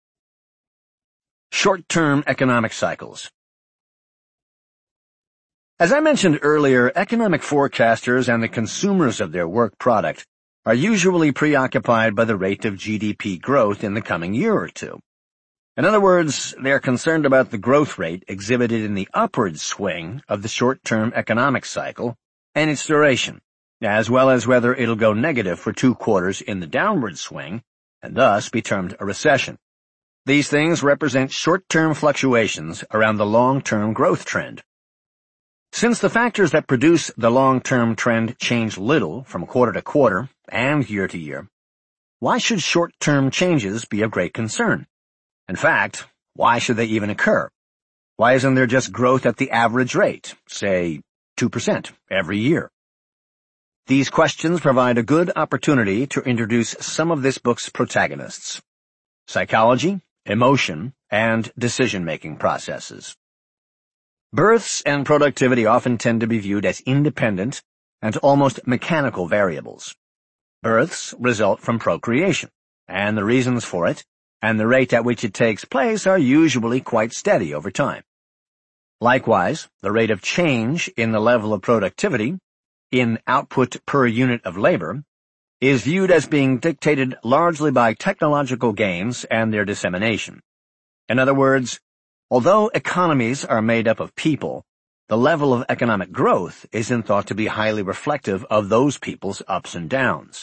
Short-term economic cycles. As I mentioned earlier, economic forecasters and the consumers of their work product are usually preoccupied by the rate of G D P growth in the coming year or two. In other words, they are concerned about the growth rate exhibited in the upward swing of the short-term economic cycle and its duration, as well as whether it'll go negative for two quarters in the downward swing and thus be termed a recession. These things represent short-term fluctuations around the long-term growth trend. Since the factors that produce the long-term trend change little from quarter to quarter and year to year, why should short-term changes be of great concern? In fact, why should they even occur? Why isn't there just growth at the average rate, say two percent, every year? These questions provide a good opportunity to introduce some of this book's protagonists: psychology, emotion, and decision-making processes. Births and productivity often tend to be viewed as independent and almost mechanical variables. Births result from procreation, and the reasons for it and the rate at which it takes place are usually quite steady over time. Likewise, the rate of change in the level of productivity, in output per unit of labor, is viewed as being dictated largely by technological gains and their dissemination. In other words, although economies are made up of people, the level of economic growth isn't thought to be highly reflective of those people's ups and downs.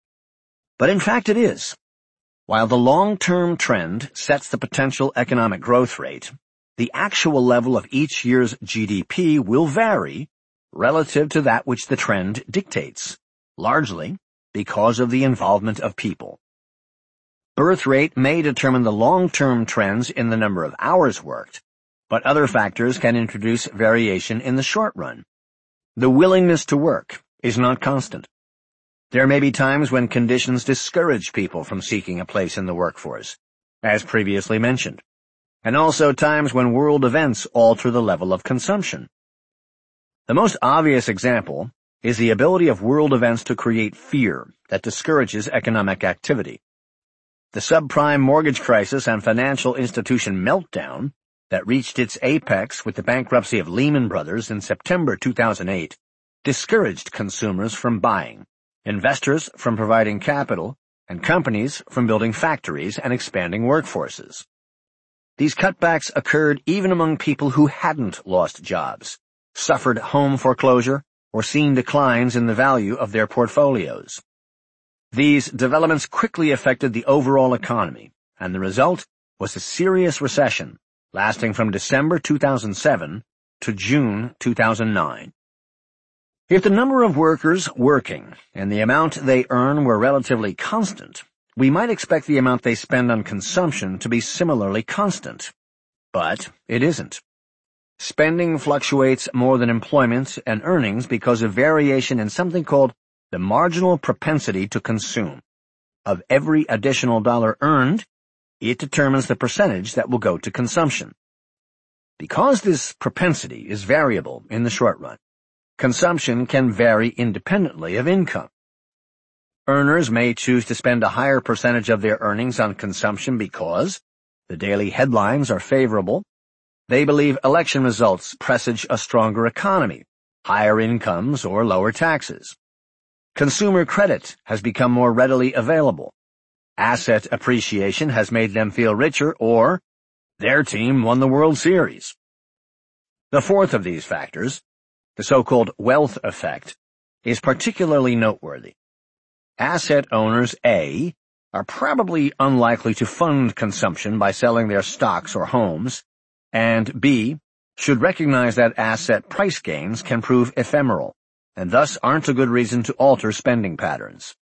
But in fact it is. While the long-term trend sets the potential economic growth rate, the actual level of each year's G D P will vary relative to that which the trend dictates, largely because of the involvement of people. Birth rate may determine the long-term trends in the number of hours worked, but other factors can introduce variation in the short run. The willingness to work is not constant. There may be times when conditions discourage people from seeking a place in the workforce, as previously mentioned, and also times when world events alter the level of consumption. The most obvious example is the ability of world events to create fear that discourages economic activity. The subprime mortgage crisis and financial institution meltdown that reached its apex with the bankruptcy of Lehman Brothers in September two thousand eight discouraged consumers from buying, investors from providing capital, and companies from building factories and expanding workforces. These cutbacks occurred even among people who hadn't lost jobs, suffered home foreclosure, or seen declines in the value of their portfolios. These developments quickly affected the overall economy, and the result was a serious recession lasting from December two thousand seven to June two thousand nine. If the number of workers working and the amount they earn were relatively constant, we might expect the amount they spend on consumption to be similarly constant. But it isn't. Spending fluctuates more than employment and earnings because of variation in something called the marginal propensity to consume. Of every additional dollar earned, it determines the percentage that will go to consumption. Because this propensity is variable in the short run, consumption can vary independently of income. Earners may choose to spend a higher percentage of their earnings on consumption because the daily headlines are favorable. They believe election results presage a stronger economy, higher incomes, or lower taxes. Consumer credit has become more readily available. Asset appreciation has made them feel richer, or their team won the World Series. The fourth of these factors, the so-called wealth effect, is particularly noteworthy. Asset owners, A, are probably unlikely to fund consumption by selling their stocks or homes, and B, should recognize that asset price gains can prove ephemeral, and thus aren't a good reason to alter spending patterns.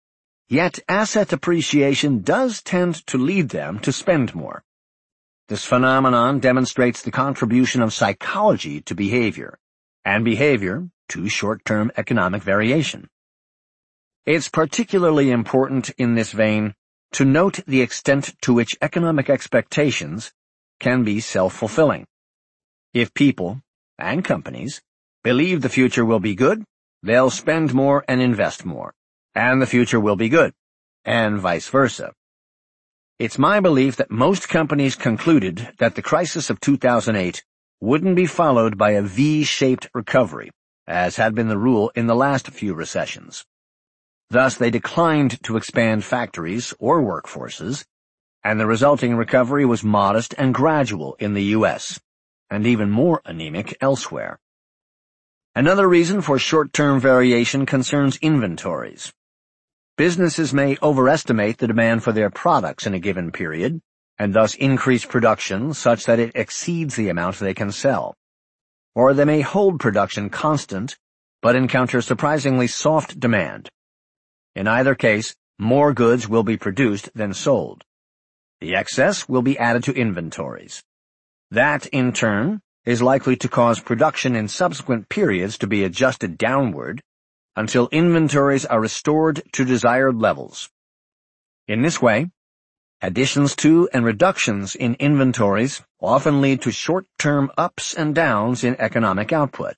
Yet asset appreciation does tend to lead them to spend more. This phenomenon demonstrates the contribution of psychology to behavior, and behavior to short-term economic variation. It's particularly important in this vein to note the extent to which economic expectations can be self-fulfilling. If people, and companies, believe the future will be good, they'll spend more and invest more, and the future will be good, and vice versa. It's my belief that most companies concluded that the crisis of two thousand eight wouldn't be followed by a V-shaped recovery, as had been the rule in the last few recessions. Thus, they declined to expand factories or workforces, and the resulting recovery was modest and gradual in the U S, and even more anemic elsewhere. Another reason for short-term variation concerns inventories. Businesses may overestimate the demand for their products in a given period, and thus increase production such that it exceeds the amount they can sell. Or they may hold production constant, but encounter surprisingly soft demand. In either case, more goods will be produced than sold. The excess will be added to inventories. That, in turn, is likely to cause production in subsequent periods to be adjusted downward until inventories are restored to desired levels. In this way, additions to and reductions in inventories often lead to short-term ups and downs in economic output.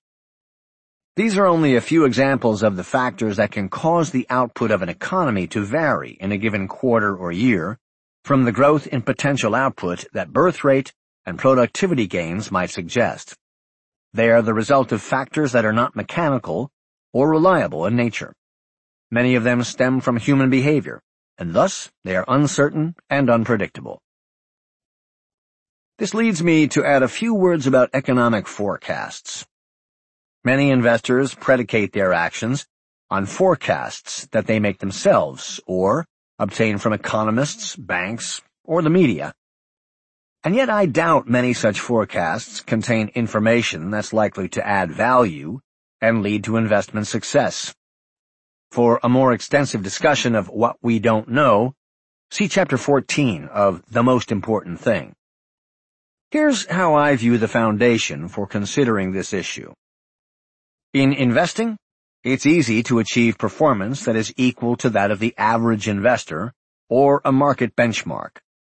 These are only a few examples of the factors that can cause the output of an economy to vary in a given quarter or year from the growth in potential output that birth rate and productivity gains might suggest. They are the result of factors that are not mechanical or reliable in nature. Many of them stem from human behavior, and thus they are uncertain and unpredictable. This leads me to add a few words about economic forecasts. Many investors predicate their actions on forecasts that they make themselves or obtain from economists, banks, or the media. And yet I doubt many such forecasts contain information that's likely to add value and lead to investment success. For a more extensive discussion of what we don't know, see Chapter fourteen of The Most Important Thing. Here's how I view the foundation for considering this issue. In investing, it's easy to achieve performance that is equal to that of the average investor or a market benchmark.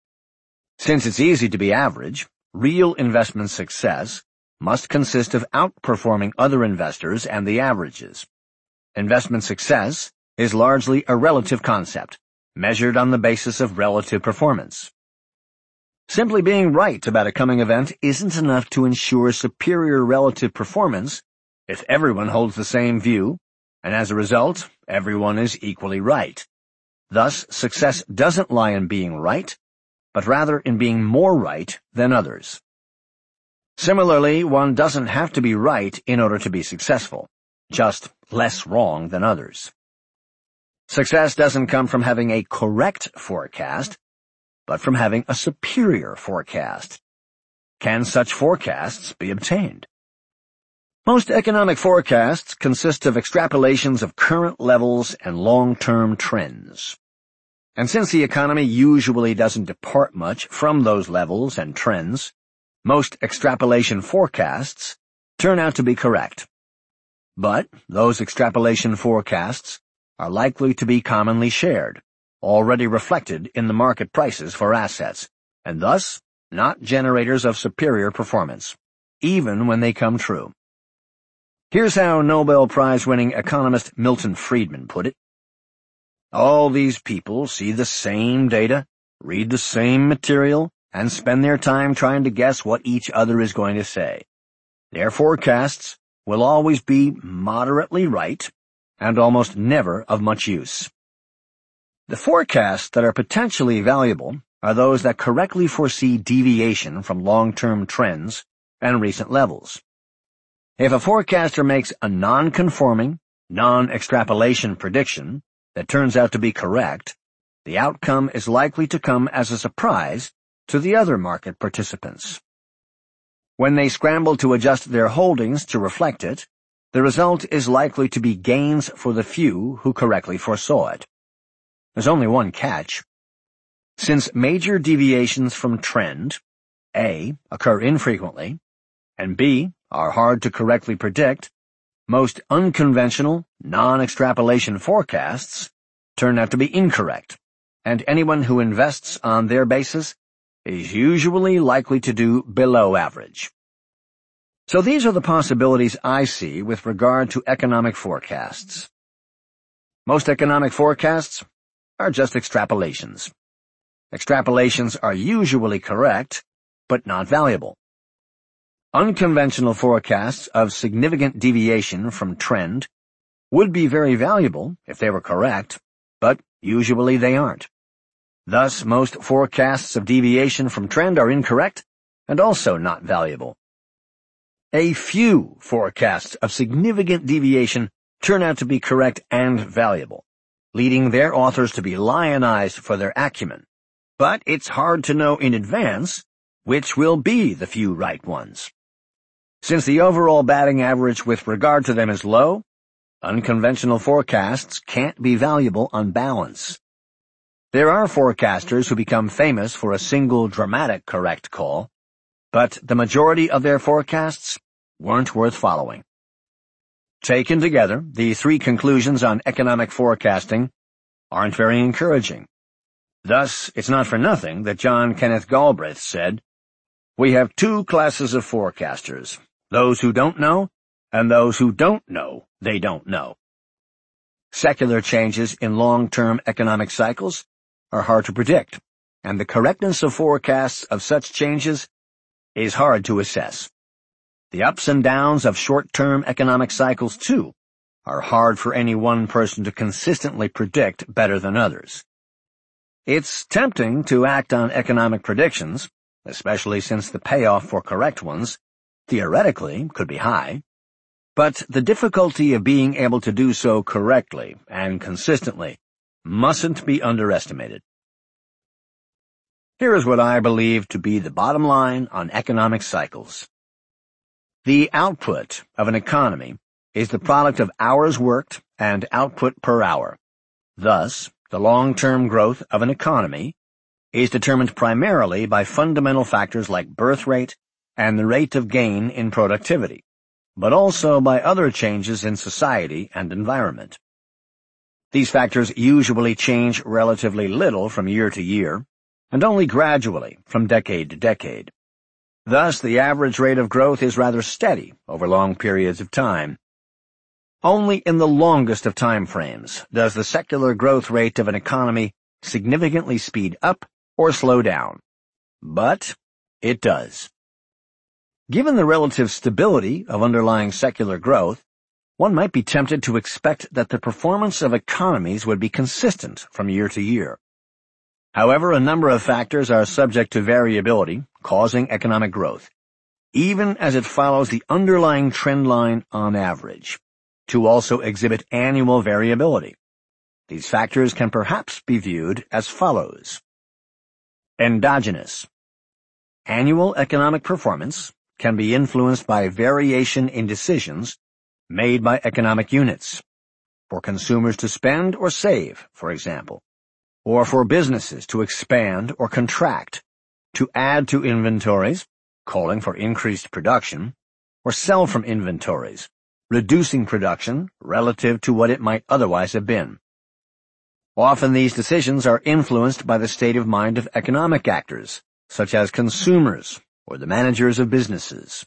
Since it's easy to be average, real investment success must consist of outperforming other investors and the averages. Investment success is largely a relative concept, measured on the basis of relative performance. Simply being right about a coming event isn't enough to ensure superior relative performance if everyone holds the same view, and as a result, everyone is equally right. Thus, success doesn't lie in being right, but rather in being more right than others. Similarly, one doesn't have to be right in order to be successful, just less wrong than others. Success doesn't come from having a correct forecast, but from having a superior forecast. Can such forecasts be obtained? Most economic forecasts consist of extrapolations of current levels and long-term trends. And since the economy usually doesn't depart much from those levels and trends, most extrapolation forecasts turn out to be correct. But those extrapolation forecasts are likely to be commonly shared, already reflected in the market prices for assets, and thus not generators of superior performance, even when they come true. Here's how Nobel Prize-winning economist Milton Friedman put it. All these people see the same data, read the same material, and spend their time trying to guess what each other is going to say. Their forecasts will always be moderately right and almost never of much use. The forecasts that are potentially valuable are those that correctly foresee deviation from long-term trends and recent levels. If a forecaster makes a non-conforming, non-extrapolation prediction that turns out to be correct, the outcome is likely to come as a surprise to the other market participants. When they scramble to adjust their holdings to reflect it, the result is likely to be gains for the few who correctly foresaw it. There's only one catch. Since major deviations from trend, A, occur infrequently, and B, are hard to correctly predict, most unconventional, non-extrapolation forecasts turn out to be incorrect, and anyone who invests on their basis is usually likely to do below average. So these are the possibilities I see with regard to economic forecasts. Most economic forecasts are just extrapolations. Extrapolations are usually correct, but not valuable. Unconventional forecasts of significant deviation from trend would be very valuable if they were correct, but usually they aren't. Thus, most forecasts of deviation from trend are incorrect and also not valuable. A few forecasts of significant deviation turn out to be correct and valuable, leading their authors to be lionized for their acumen. But it's hard to know in advance which will be the few right ones. Since the overall batting average with regard to them is low, unconventional forecasts can't be valuable on balance. There are forecasters who become famous for a single dramatic correct call, but the majority of their forecasts weren't worth following. Taken together, the three conclusions on economic forecasting aren't very encouraging. Thus, it's not for nothing that John Kenneth Galbraith said, "We have two classes of forecasters, those who don't know and those who don't know they don't know." Secular changes in long-term economic cycles are hard to predict, and the correctness of forecasts of such changes is hard to assess. The ups and downs of short-term economic cycles, too, are hard for any one person to consistently predict better than others. It's tempting to act on economic predictions, especially since the payoff for correct ones, theoretically, could be high, but the difficulty of being able to do so correctly and consistently mustn't be underestimated. Here is what I believe to be the bottom line on economic cycles. The output of an economy is the product of hours worked and output per hour. Thus, the long-term growth of an economy is determined primarily by fundamental factors like birth rate and the rate of gain in productivity, but also by other changes in society and environment. These factors usually change relatively little from year to year, and only gradually from decade to decade. Thus, the average rate of growth is rather steady over long periods of time. Only in the longest of time frames does the secular growth rate of an economy significantly speed up or slow down. But it does. Given the relative stability of underlying secular growth, one might be tempted to expect that the performance of economies would be consistent from year to year. However, a number of factors are subject to variability, causing economic growth, even as it follows the underlying trend line on average, to also exhibit annual variability. These factors can perhaps be viewed as follows. Endogenous. Annual economic performance can be influenced by variation in decisions made by economic units, for consumers to spend or save, for example, or for businesses to expand or contract, to add to inventories, calling for increased production, or sell from inventories, reducing production relative to what it might otherwise have been. Often these decisions are influenced by the state of mind of economic actors, such as consumers or the managers of businesses.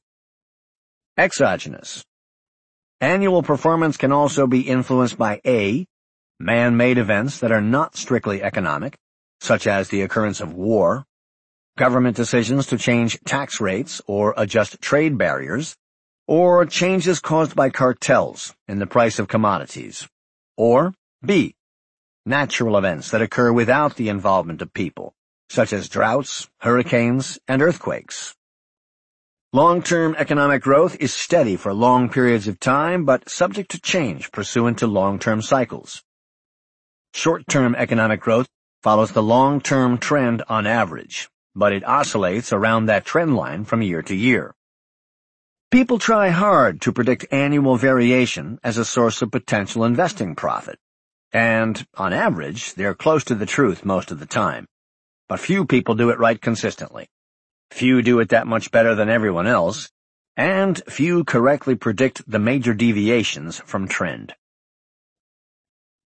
Exogenous. Annual performance can also be influenced by A, man-made events that are not strictly economic, such as the occurrence of war, government decisions to change tax rates or adjust trade barriers, or changes caused by cartels in the price of commodities, or B, natural events that occur without the involvement of people, such as droughts, hurricanes, and earthquakes. Long-term economic growth is steady for long periods of time, but subject to change pursuant to long-term cycles. Short-term economic growth follows the long-term trend on average, but it oscillates around that trend line from year to year. People try hard to predict annual variation as a source of potential investing profit, and, on average, they're close to the truth most of the time. But few people do it right consistently. Few do it that much better than everyone else, and few correctly predict the major deviations from trend.